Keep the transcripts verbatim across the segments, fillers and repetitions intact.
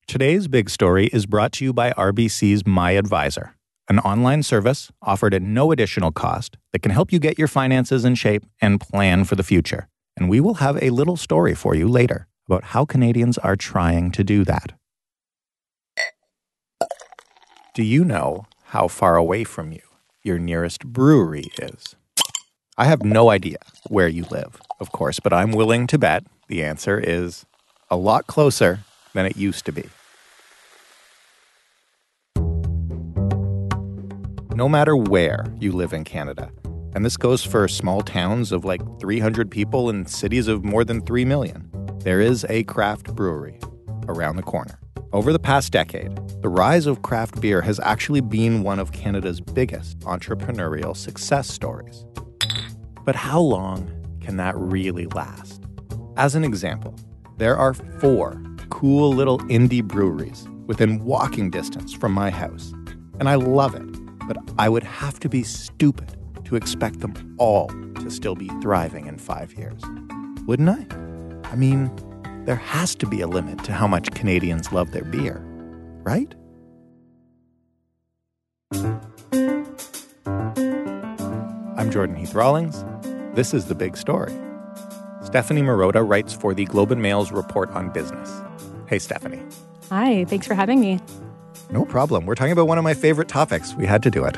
Today's big story is brought to you by R B C's My Advisor, an online service offered at no additional cost that can help you get your finances in shape and plan for the future. And we will have a little story for you later about how Canadians are trying to do that. Do you know how far away from you your nearest brewery is? I have no idea where you live, of course, but I'm willing to bet the answer is a lot closer than it used to be. No matter where you live in Canada, and this goes for small towns of like three hundred people and cities of more than three million, there is a craft brewery around the corner. Over the past decade, the rise of craft beer has actually been one of Canada's biggest entrepreneurial success stories. But how long can that really last? As an example, there are four cool little indie breweries within walking distance from my house, and I love it, but I would have to be stupid to expect them all to still be thriving in five years. Wouldn't I? I mean, there has to be a limit to how much Canadians love their beer, right? I'm Jordan Heath Rawlings. This is The Big Story. Stephanie Marotta writes for the Globe and Mail's Report on Business. Hey, Stephanie. Hi, thanks for having me. No problem. We're talking about one of my favorite topics. We had to do it.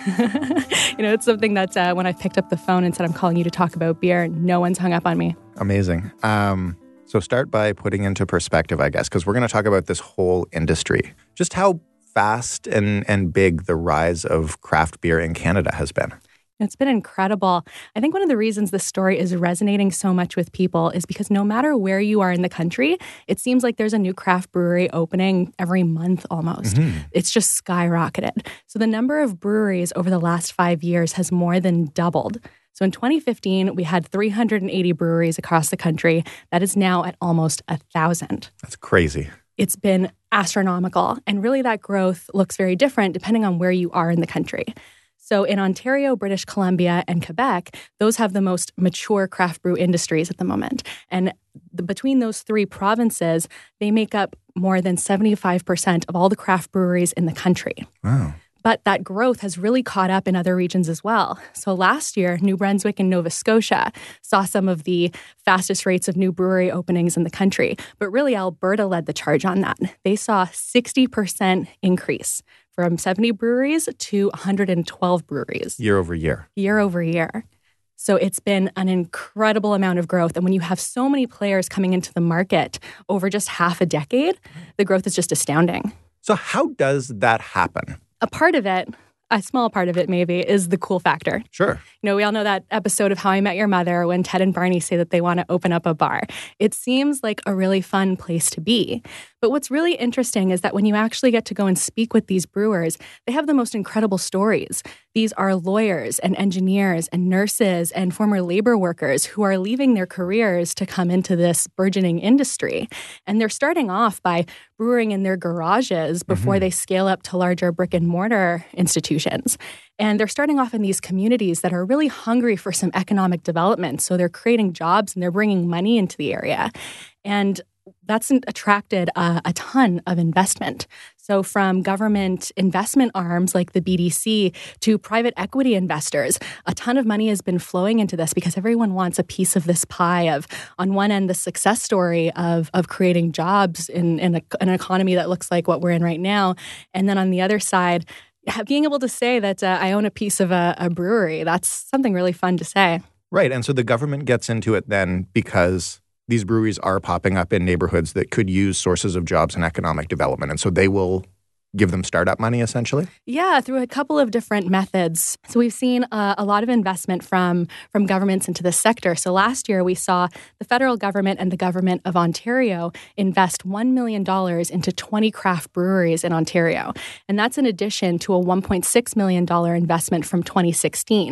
You know, it's something that uh, when I picked up the phone and said, I'm calling you to talk about beer, no one's hung up on me. Amazing. Um, so start by putting into perspective, I guess, because we're going to talk about this whole industry. Just how fast and, and big the rise of craft beer in Canada has been. It's been incredible. I think one of the reasons this story is resonating so much with people is because no matter where you are in the country, it seems like there's a new craft brewery opening every month almost. Mm-hmm. It's just skyrocketed. So the number of breweries over the last five years has more than doubled. So in twenty fifteen, we had three hundred eighty breweries across the country. That is now at almost one thousand. That's crazy. It's been astronomical. And really that growth looks very different depending on where you are in the country. So in Ontario, British Columbia, and Quebec, those have the most mature craft brew industries at the moment. And the, between those three provinces, they make up more than seventy-five percent of all the craft breweries in the country. Wow. But that growth has really caught up in other regions as well. So last year, New Brunswick and Nova Scotia saw some of the fastest rates of new brewery openings in the country. But really, Alberta led the charge on that. They saw a sixty percent increase from seventy breweries to one hundred twelve breweries. Year over year. Year over year. So it's been an incredible amount of growth. And when you have so many players coming into the market over just half a decade, the growth is just astounding. So how does that happen? A part of it, a small part of it maybe, is the cool factor. Sure. You know, we all know that episode of How I Met Your Mother when Ted and Barney say that they want to open up a bar. It seems like a really fun place to be. But what's really interesting is that when you actually get to go and speak with these brewers, they have the most incredible stories. These are lawyers and engineers and nurses and former labor workers who are leaving their careers to come into this burgeoning industry. And they're starting off by brewing in their garages before mm-hmm. they scale up to larger brick and mortar institutions. And they're starting off in these communities that are really hungry for some economic development. So they're creating jobs and they're bringing money into the area. And that's attracted a, a ton of investment. So from government investment arms like the B D C to private equity investors, a ton of money has been flowing into this because everyone wants a piece of this pie of, on one end, the success story of, of creating jobs in, in a, an economy that looks like what we're in right now. And then on the other side, being able to say that uh, I own a piece of a, a brewery, that's something really fun to say. Right. And so the government gets into it then because these breweries are popping up in neighborhoods that could use sources of jobs and economic development. And so they will give them startup money, essentially? Yeah, through a couple of different methods. So we've seen uh, a lot of investment from, from governments into this sector. So last year, we saw the federal government and the government of Ontario invest one million dollars into twenty craft breweries in Ontario. And that's in addition to a one point six million dollars investment from twenty sixteen.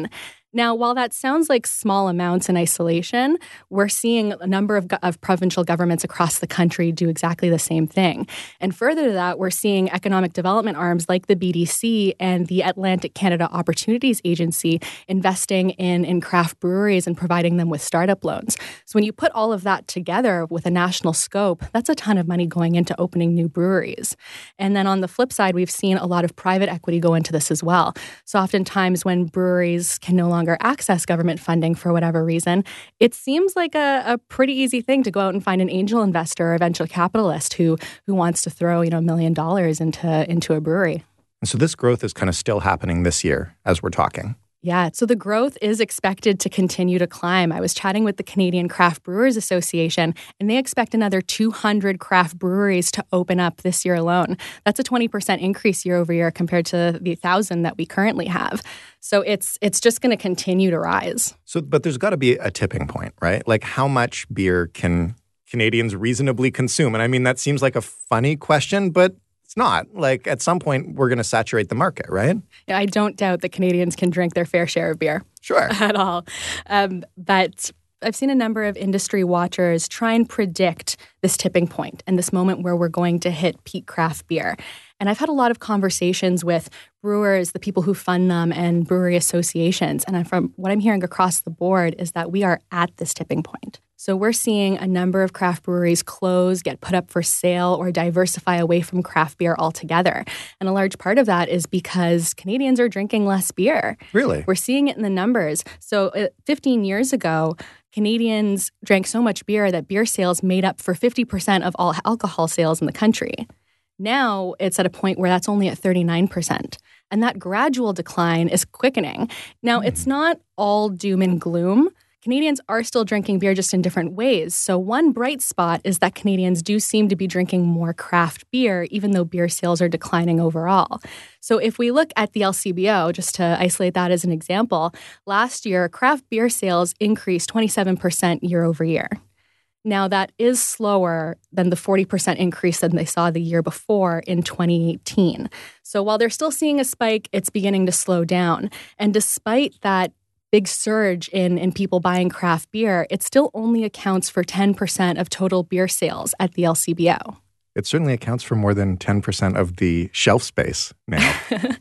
Now, while that sounds like small amounts in isolation, we're seeing a number of, go- of provincial governments across the country do exactly the same thing. And further to that, we're seeing economic development arms like the B D C and the Atlantic Canada Opportunities Agency investing in, in craft breweries and providing them with startup loans. So when you put all of that together with a national scope, that's a ton of money going into opening new breweries. And then on the flip side, we've seen a lot of private equity go into this as well. So oftentimes when breweries can no longer longer access government funding for whatever reason, it seems like a, a pretty easy thing to go out and find an angel investor or a venture capitalist who who wants to throw, you know, a million dollars into into a brewery. And so this growth is kind of still happening this year as we're talking. Yeah, so the growth is expected to continue to climb. I was chatting with the Canadian Craft Brewers Association, and they expect another two hundred craft breweries to open up this year alone. That's a twenty percent increase year over year compared to the one thousand that we currently have. So it's it's just going to continue to rise. So, but there's got to be a tipping point, right? Like how much beer can Canadians reasonably consume? And I mean, that seems like a funny question, but it's not. Like, at some point, we're going to saturate the market, right? Yeah, I don't doubt that Canadians can drink their fair share of beer. Sure. At all. Um, but I've seen a number of industry watchers try and predict this tipping point and this moment where we're going to hit peak craft beer. And I've had a lot of conversations with brewers, the people who fund them, and brewery associations. And from what I'm hearing across the board is that we are at this tipping point. So we're seeing a number of craft breweries close, get put up for sale, or diversify away from craft beer altogether. And a large part of that is because Canadians are drinking less beer. Really? We're seeing it in the numbers. So uh, fifteen years ago, Canadians drank so much beer that beer sales made up for fifty percent of all alcohol sales in the country. Now it's at a point where that's only at thirty-nine percent. And that gradual decline is quickening. Now, mm. it's not all doom and gloom. Canadians are still drinking beer just in different ways. So one bright spot is that Canadians do seem to be drinking more craft beer, even though beer sales are declining overall. So if we look at the L C B O, just to isolate that as an example, last year, craft beer sales increased twenty-seven percent year over year. Now, that is slower than the forty percent increase that they saw the year before in twenty eighteen. So while they're still seeing a spike, it's beginning to slow down. And despite that big surge in, in people buying craft beer, it still only accounts for ten percent of total beer sales at the L C B O. It certainly accounts for more than ten percent of the shelf space now.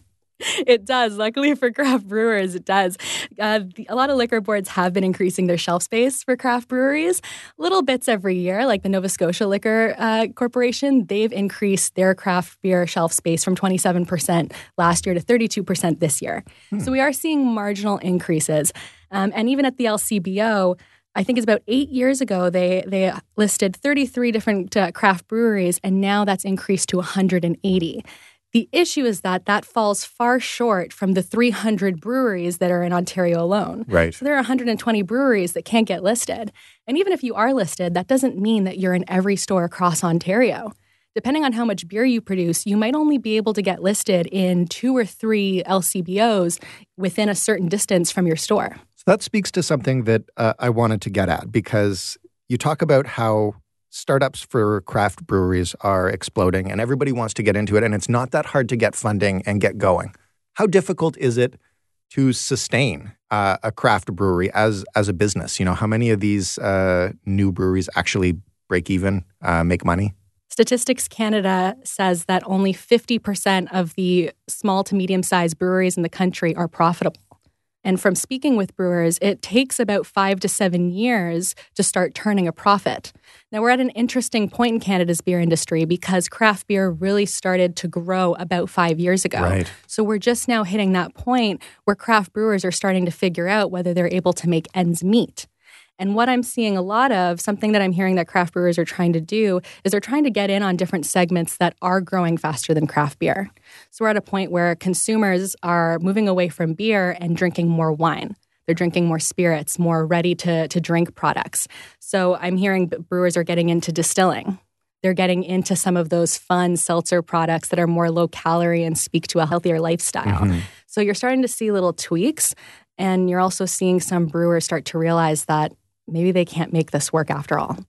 It does. Luckily for craft brewers, it does. Uh, the, a lot of liquor boards have been increasing their shelf space for craft breweries. Little bits every year, like the Nova Scotia Liquor uh, Corporation, they've increased their craft beer shelf space from twenty-seven percent last year to thirty-two percent this year. Hmm. So we are seeing marginal increases. Um, and even at the L C B O, I think it's about eight years ago, they they listed thirty-three different uh, craft breweries, and now that's increased to one hundred eighty. The issue is that that falls far short from the three hundred breweries that are in Ontario alone. Right. So there are one hundred twenty breweries that can't get listed. And even if you are listed, that doesn't mean that you're in every store across Ontario. Depending on how much beer you produce, you might only be able to get listed in two or three L C B Os within a certain distance from your store. So that speaks to something that uh, I wanted to get at, because you talk about how startups for craft breweries are exploding and everybody wants to get into it, and it's not that hard to get funding and get going. How difficult is it to sustain uh, a craft brewery as as a business? You know, how many of these uh, new breweries actually break even, uh, make money? Statistics Canada says that only fifty percent of the small to medium-sized breweries in the country are profitable. And from speaking with brewers, it takes about five to seven years to start turning a profit. Now, we're at an interesting point in Canada's beer industry because craft beer really started to grow about five years ago. Right. So we're just now hitting that point where craft brewers are starting to figure out whether they're able to make ends meet. And what I'm seeing a lot of, something that I'm hearing that craft brewers are trying to do, is they're trying to get in on different segments that are growing faster than craft beer. So we're at a point where consumers are moving away from beer and drinking more wine. They're drinking more spirits, more ready to, to drink products. So I'm hearing brewers are getting into distilling. They're getting into some of those fun seltzer products that are more low calorie and speak to a healthier lifestyle. Mm-hmm. So you're starting to see little tweaks, and you're also seeing some brewers start to realize that maybe they can't make this work after all.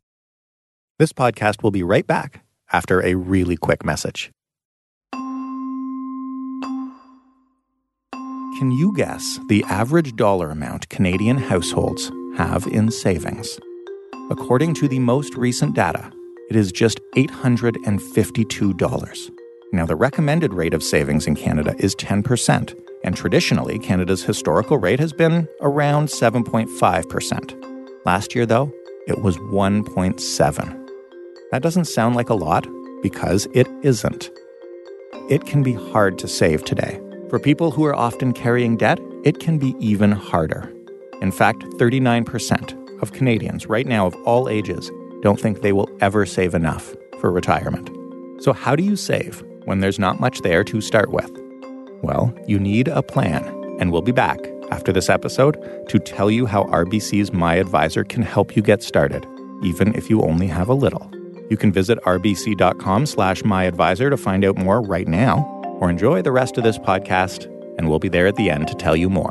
This podcast will be right back after a really quick message. Can you guess the average dollar amount Canadian households have in savings? According to the most recent data, it is just eight hundred fifty-two dollars. Now, the recommended rate of savings in Canada is ten percent, and traditionally, Canada's historical rate has been around seven point five percent. Last year, though, it was one point seven. That doesn't sound like a lot, because it isn't. It can be hard to save today. For people who are often carrying debt, it can be even harder. In fact, thirty-nine percent of Canadians right now of all ages don't think they will ever save enough for retirement. So how do you save when there's not much there to start with? Well, you need a plan, and we'll be back after this episode to tell you how R B C's My Advisor can help you get started, even if you only have a little. You can visit rbc.com slash myadvisor to find out more right now, or enjoy the rest of this podcast, and we'll be there at the end to tell you more.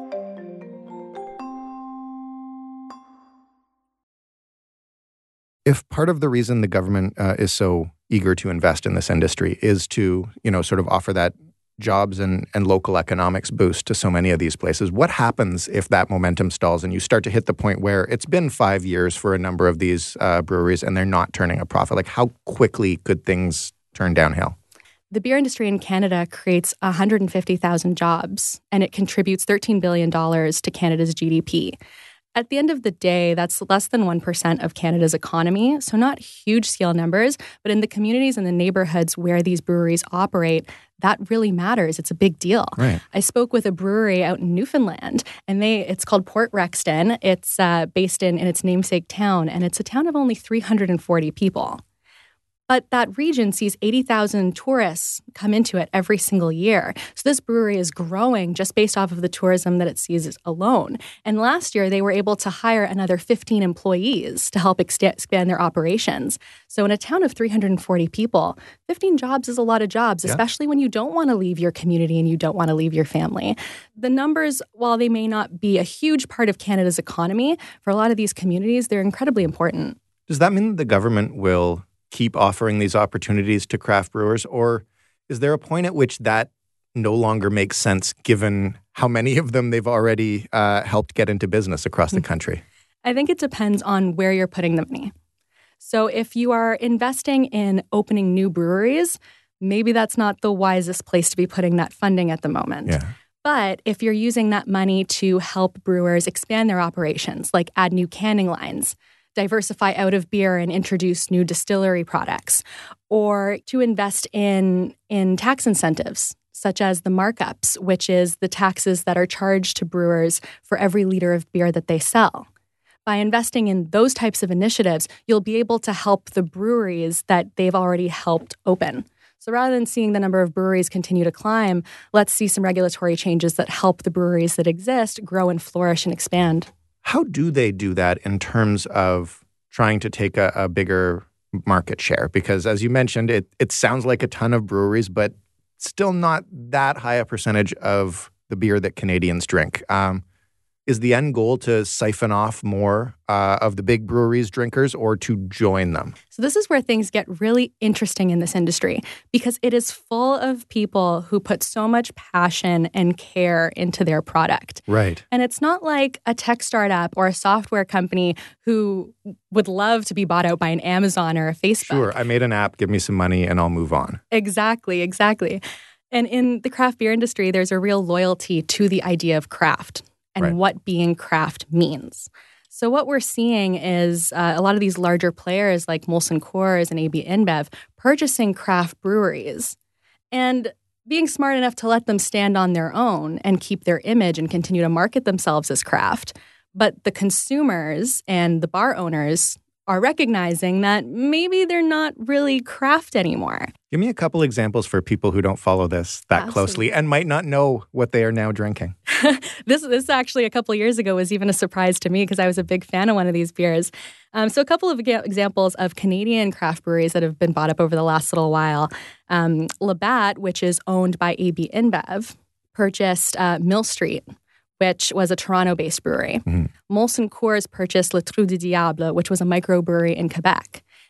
If part of the reason the government uh, is so eager to invest in this industry is to, you know, sort of offer that jobs and, and local economics boost to so many of these places, what happens if that momentum stalls and you start to hit the point where it's been five years for a number of these uh, breweries and they're not turning a profit? Like, how quickly could things turn downhill? The beer industry in Canada creates one hundred fifty thousand jobs, and it contributes thirteen billion dollars to Canada's G D P. At the end of the day, that's less than one percent of Canada's economy, so not huge scale numbers, but in the communities and the neighborhoods where these breweries operate, that really matters. It's a big deal. Right. I spoke with a brewery out in Newfoundland, and they it's called Port Rexton. It's uh, based in, in its namesake town, and it's a town of only three hundred forty people. But that region sees eighty thousand tourists come into it every single year. So this brewery is growing just based off of the tourism that it sees alone. And last year, they were able to hire another fifteen employees to help ex- expand their operations. So in a town of three hundred forty people, fifteen jobs is a lot of jobs, yeah. Especially when you don't want to leave your community and you don't want to leave your family. The numbers, while they may not be a huge part of Canada's economy, for a lot of these communities, they're incredibly important. Does that mean the government will keep offering these opportunities to craft brewers, or is there a point at which that no longer makes sense given how many of them they've already uh, helped get into business across the country? I think it depends on where you're putting the money. So if you are investing in opening new breweries, maybe that's not the wisest place to be putting that funding at the moment. Yeah. But if you're using that money to help brewers expand their operations, like add new canning lines, diversify out of beer and introduce new distillery products, or to invest in, in tax incentives, such as the markups, which is the taxes that are charged to brewers for every liter of beer that they sell. By investing in those types of initiatives, you'll be able to help the breweries that they've already helped open. So rather than seeing the number of breweries continue to climb, let's see some regulatory changes that help the breweries that exist grow and flourish and expand. How do they do that in terms of trying to take a, a bigger market share? Because as you mentioned, it, it sounds like a ton of breweries, but still not that high a percentage of the beer that Canadians drink. Um, is the end goal to siphon off more uh, of the big breweries' drinkers or to join them? So this is where things get really interesting in this industry because it is full of people who put so much passion and care into their product. Right. And it's not like a tech startup or a software company who would love to be bought out by an Amazon or a Facebook. Sure, I made an app, give me some money, and I'll move on. Exactly, exactly. And in the craft beer industry, there's a real loyalty to the idea of craft and right. what being craft means. So what we're seeing is uh, a lot of these larger players like Molson Coors and A B InBev purchasing craft breweries and being smart enough to let them stand on their own and keep their image and continue to market themselves as craft. But the consumers and the bar owners are recognizing that maybe they're not really craft anymore. Give me a couple examples for people who don't follow this that Absolutely. Closely and might not know what they are now drinking. this this actually a couple of years ago was even a surprise to me because I was a big fan of one of these beers. Um, so a couple of examples of Canadian craft breweries that have been bought up over the last little while. Um, Labatt, which is owned by A B InBev, purchased uh, Mill Street, which was a Toronto-based brewery. Mm-hmm. Molson Coors purchased Le Trou du Diable, which was a microbrewery in Quebec.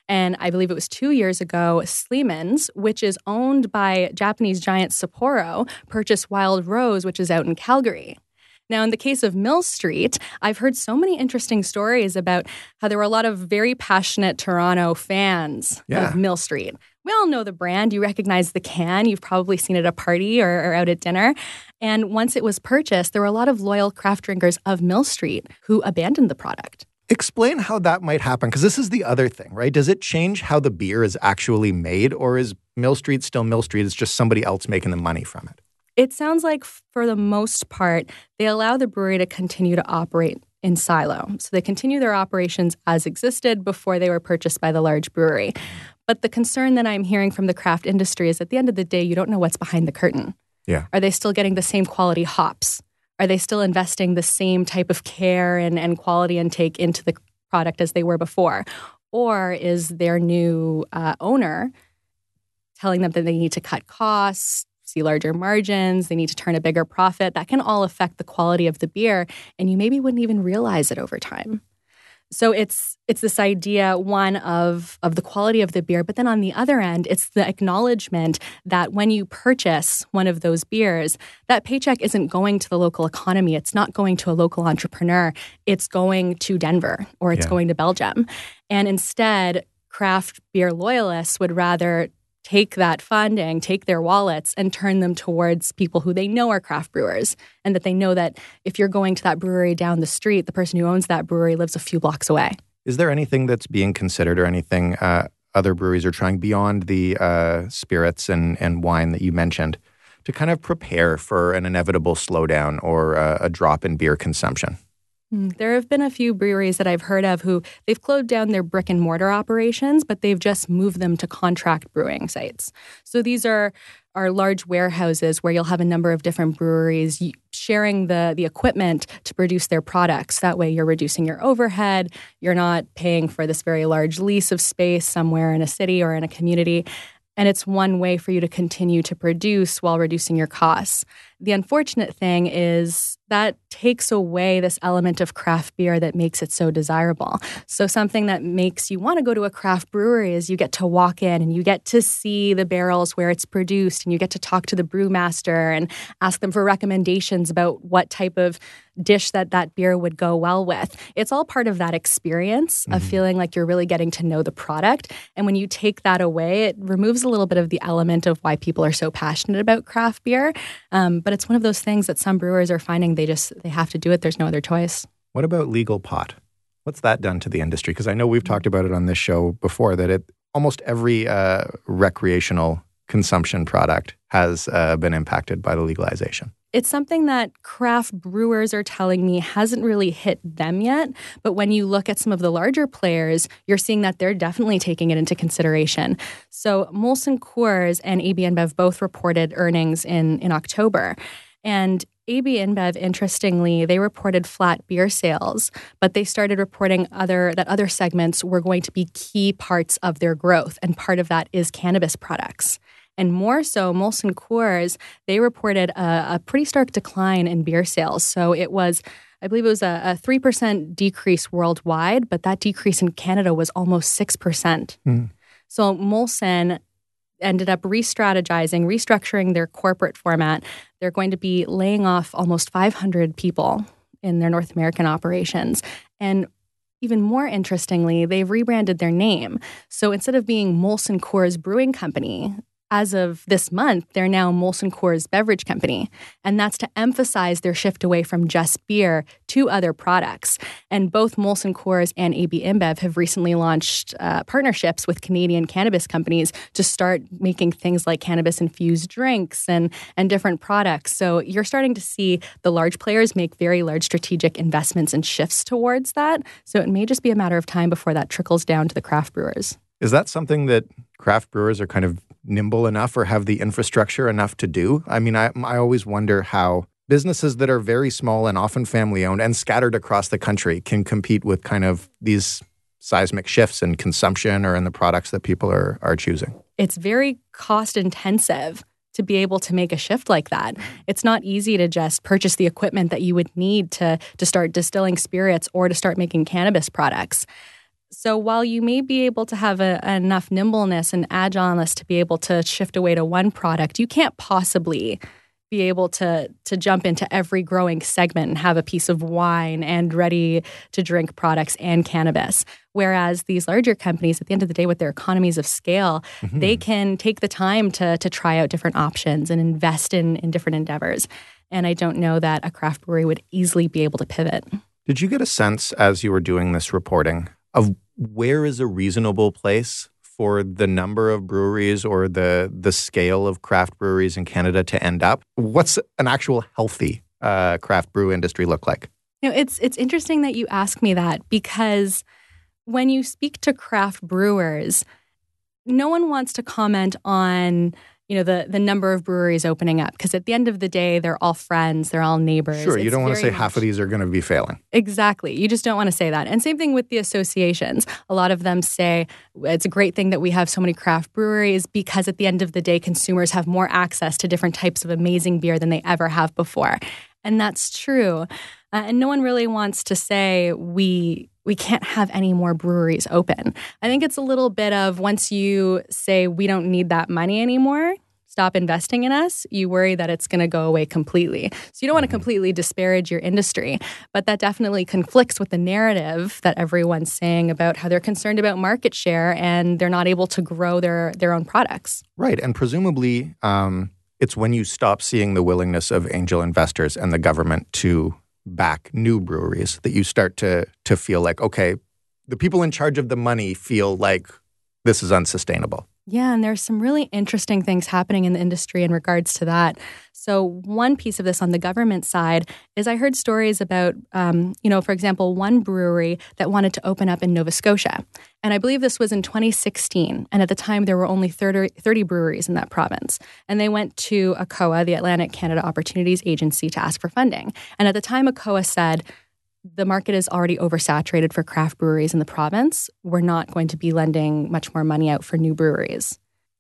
And I believe it was two years ago, Sleeman's, which is owned by Japanese giant Sapporo, purchased Wild Rose, which is out in Calgary. Now, in the case of Mill Street, I've heard so many interesting stories about how there were a lot of very passionate Toronto fans yeah. of Mill Street. We all know the brand. You recognize the can. You've probably seen it at a party or, or out at dinner. And once it was purchased, there were a lot of loyal craft drinkers of Mill Street who abandoned the product. Explain how that might happen, because this is the other thing, right? Does it change how the beer is actually made, or is Mill Street still Mill Street? It's just somebody else making the money from it? It sounds like, for the most part, they allow the brewery to continue to operate in silo. So they continue their operations as existed before they were purchased by the large brewery. But the concern that I'm hearing from the craft industry is, at the end of the day, you don't know what's behind the curtain. Yeah. Are they still getting the same quality hops? Are they still investing the same type of care and, and quality intake into the product as they were before? Or is their new uh, owner telling them that they need to cut costs, see larger margins, they need to turn a bigger profit? That can all affect the quality of the beer, and you maybe wouldn't even realize it over time. So it's it's this idea, one, of, of the quality of the beer, but then on the other end, it's the acknowledgement that when you purchase one of those beers, that paycheck isn't going to the local economy. It's not going to a local entrepreneur. It's going to Denver, or it's yeah. going to Belgium. And instead, craft beer loyalists would rather take that funding, take their wallets, and turn them towards people who they know are craft brewers, and that they know that if you're going to that brewery down the street, the person who owns that brewery lives a few blocks away. Is there anything that's being considered, or anything uh, other breweries are trying beyond the uh, spirits and, and wine that you mentioned to kind of prepare for an inevitable slowdown or uh, a drop in beer consumption? There have been a few breweries that I've heard of who they've closed down their brick and mortar operations, but they've just moved them to contract brewing sites. So these are, are large warehouses where you'll have a number of different breweries sharing the, the equipment to produce their products. That way you're reducing your overhead. You're not paying for this very large lease of space somewhere in a city or in a community. And it's one way for you to continue to produce while reducing your costs. The unfortunate thing is that takes away this element of craft beer that makes it so desirable. So something that makes you want to go to a craft brewery is you get to walk in and you get to see the barrels where it's produced, and you get to talk to the brewmaster and ask them for recommendations about what type of dish that that beer would go well with. It's all part of that experience of mm-hmm. feeling like you're really getting to know the product. And when you take that away, it removes a little bit of the element of why people are so passionate about craft beer. Um, but it's one of those things that some brewers are finding they just they have to do it. There's no other choice. What about legal pot? What's that done to the industry? Because I know we've talked about it on this show before, that it almost every uh, recreational consumption product has uh, been impacted by the legalization. It's something that craft brewers are telling me hasn't really hit them yet. But when you look at some of the larger players, you're seeing that they're definitely taking it into consideration. So Molson Coors and A B InBev both reported earnings in, in October. And A B InBev, interestingly, they reported flat beer sales, but they started reporting other that other segments were going to be key parts of their growth. And part of that is cannabis products. And more so, Molson Coors, they reported a, a pretty stark decline in beer sales. So it was, I believe it was a, a three percent decrease worldwide, but that decrease in Canada was almost six percent. Mm. So Molson ended up re-strategizing, restructuring their corporate format. They're going to be laying off almost five hundred people in their North American operations. And even more interestingly, they've rebranded their name. So instead of being Molson Coors Brewing Company, as of this month, they're now Molson Coors Beverage Company. And that's to emphasize their shift away from just beer to other products. And both Molson Coors and A B InBev have recently launched uh, partnerships with Canadian cannabis companies to start making things like cannabis-infused drinks and, and different products. So you're starting to see the large players make very large strategic investments and shifts towards that. So it may just be a matter of time before that trickles down to the craft brewers. Is that something that craft brewers are kind of nimble enough or have the infrastructure enough to do? I mean, I, I always wonder how businesses that are very small and often family-owned and scattered across the country can compete with kind of these seismic shifts in consumption or in the products that people are are choosing. It's very cost-intensive to be able to make a shift like that. It's not easy to just purchase the equipment that you would need to, to start distilling spirits or to start making cannabis products. So while you may be able to have a, enough nimbleness and agileness to be able to shift away to one product, you can't possibly be able to to jump into every growing segment and have a piece of wine and ready-to-drink products and cannabis. Whereas these larger companies, at the end of the day, with their economies of scale, mm-hmm. they can take the time to to try out different options and invest in, in different endeavors. And I don't know that a craft brewery would easily be able to pivot. Did you get a sense as you were doing this reporting of where is a reasonable place for the number of breweries or the the scale of craft breweries in Canada to end up? What's an actual healthy uh, craft brew industry look like? You know, it's it's interesting that you ask me that, because when you speak to craft brewers, no one wants to comment on, you know, the the number of breweries opening up, because at the end of the day, they're all friends, they're all neighbors. Sure, you it's don't want to say much, half of these are going to be failing. Exactly. You just don't want to say that. And same thing with the associations. A lot of them say it's a great thing that we have so many craft breweries, because at the end of the day, consumers have more access to different types of amazing beer than they ever have before. And that's true. Uh, and no one really wants to say we we can't have any more breweries open. I think it's a little bit of, once you say we don't need that money anymore, stop investing in us, you worry that it's going to go away completely. So you don't want to completely disparage your industry, but that definitely conflicts with the narrative that everyone's saying about how they're concerned about market share and they're not able to grow their, their own products. Right. And presumably um, it's when you stop seeing the willingness of angel investors and the government to back new breweries that you start to to feel like, okay, the people in charge of the money feel like this is unsustainable. Yeah, and there's some really interesting things happening in the industry in regards to that. So one piece of this on the government side is I heard stories about, um, you know, for example, one brewery that wanted to open up in Nova Scotia. And I believe this was in twenty sixteen. And at the time, there were only thirty, thirty breweries in that province. And they went to A C O A, the Atlantic Canada Opportunities Agency, to ask for funding. And at the time, A C O A said, the market is already oversaturated for craft breweries in the province. We're not going to be lending much more money out for new breweries.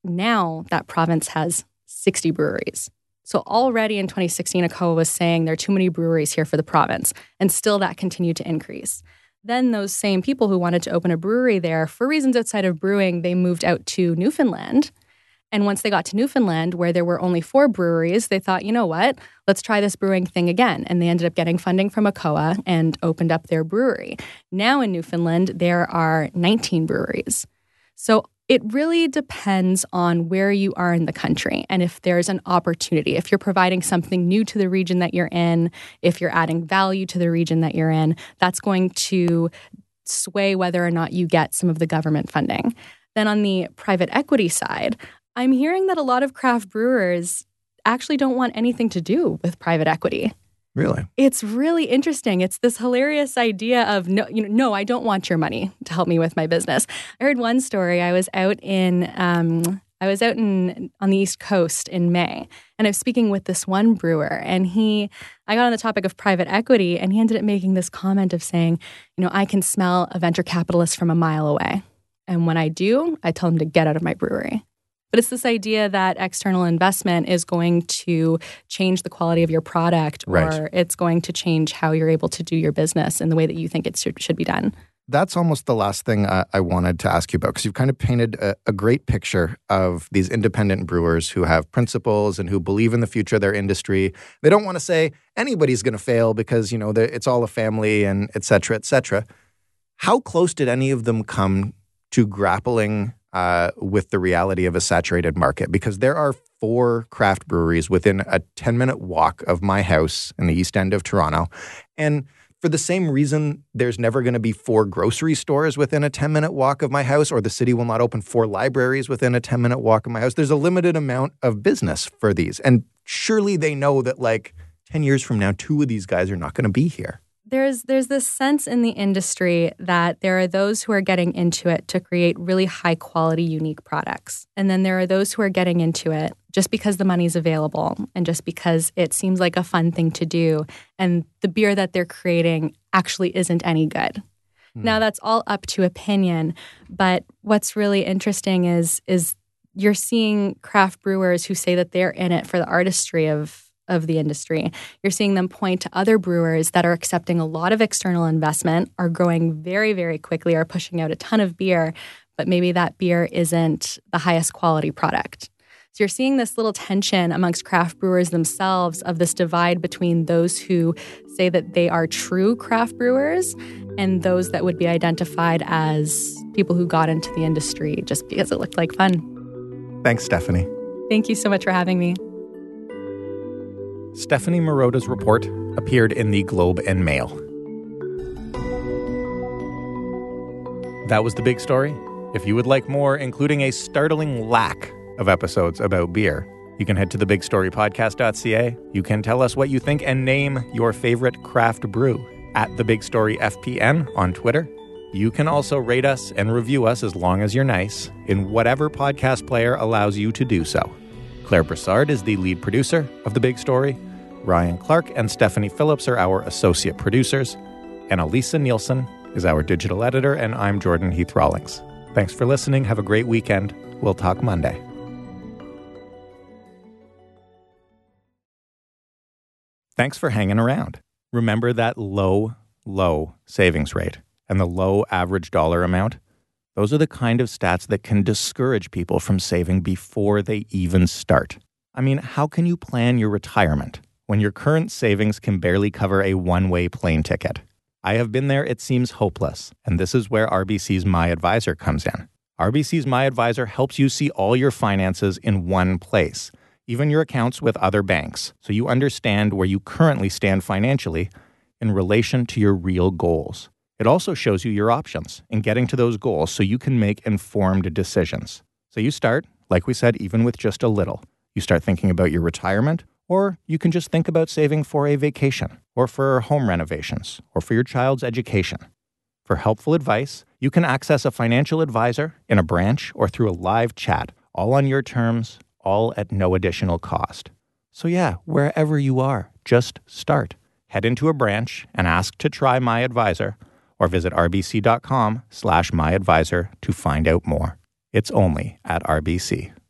Now that province has sixty breweries. So already in twenty sixteen, A C O A was saying there are too many breweries here for the province, and still that continued to increase. Then those same people who wanted to open a brewery there, for reasons outside of brewing, they moved out to Newfoundland. And once they got to Newfoundland, where there were only four breweries, they thought, you know what, let's try this brewing thing again. And they ended up getting funding from A C O A and opened up their brewery. Now in Newfoundland, there are nineteen breweries. So it really depends on where you are in the country and if there's an opportunity. If you're providing something new to the region that you're in, if you're adding value to the region that you're in, that's going to sway whether or not you get some of the government funding. Then on the private equity side, I'm hearing that a lot of craft brewers actually don't want anything to do with private equity. Really? It's really interesting. It's this hilarious idea of, no, you know, no, I don't want your money to help me with my business. I heard one story. I was out in, um, I was out in on the East Coast in May, and I was speaking with this one brewer, and he, I got on the topic of private equity, and he ended up making this comment of saying, you know, I can smell a venture capitalist from a mile away. And when I do, I tell him to get out of my brewery. But it's this idea that external investment is going to change the quality of your product, or right. it's going to change how you're able to do your business in the way that you think it should, should be done. That's almost the last thing I, I wanted to ask you about, because you've kind of painted a, a great picture of these independent brewers who have principles and who believe in the future of their industry. They don't want to say anybody's going to fail because, you know, it's all a family and et cetera, et cetera. How close did any of them come to grappling Uh, with the reality of a saturated market? Because there are four craft breweries within a ten-minute walk of my house in the east end of Toronto. And for the same reason, there's never going to be four grocery stores within a ten-minute walk of my house, or the city will not open four libraries within a ten-minute walk of my house. There's a limited amount of business for these. And surely they know that, like, ten years from now, two of these guys are not going to be here. There's there's this sense in the industry that there are those who are getting into it to create really high quality, unique products. And then there are those who are getting into it just because the money's available and just because it seems like a fun thing to do. And the beer that they're creating actually isn't any good. Mm. Now, that's all up to opinion. But what's really interesting is is you're seeing craft brewers who say that they're in it for the artistry of of the industry. You're seeing them point to other brewers that are accepting a lot of external investment, are growing very, very quickly, are pushing out a ton of beer, but maybe that beer isn't the highest quality product. So you're seeing this little tension amongst craft brewers themselves of this divide between those who say that they are true craft brewers and those that would be identified as people who got into the industry just because it looked like fun. Thanks, Stephanie. Thank you so much for having me. Stephanie Marotta's report appeared in the Globe and Mail. That was The Big Story. If you would like more, including a startling lack of episodes about beer, you can head to the big story podcast dot c a. You can tell us what you think and name your favorite craft brew at The Big Story F P N on Twitter. You can also rate us and review us, as long as you're nice, in whatever podcast player allows you to do so. Claire Broussard is the lead producer of The Big Story. Ryan Clark and Stephanie Phillips are our associate producers. And Elisa Nielsen is our digital editor, and I'm Jordan Heath Rawlings. Thanks for listening. Have a great weekend. We'll talk Monday. Thanks for hanging around. Remember that low, low savings rate and the low average dollar amount? Those are the kind of stats that can discourage people from saving before they even start. I mean, how can you plan your retirement when your current savings can barely cover a one-way plane ticket? I have been there. It seems hopeless. And this is where R B C's My Advisor comes in. R B C's My Advisor helps you see all your finances in one place, even your accounts with other banks, so you understand where you currently stand financially in relation to your real goals. It also shows you your options in getting to those goals so you can make informed decisions. So you start, like we said, even with just a little. You start thinking about your retirement, or you can just think about saving for a vacation, or for home renovations, or for your child's education. For helpful advice, you can access a financial advisor in a branch or through a live chat, all on your terms, all at no additional cost. So yeah, wherever you are, just start. Head into a branch and ask to try My Advisor, or visit rbc.com slash myadvisor to find out more. It's only at R B C.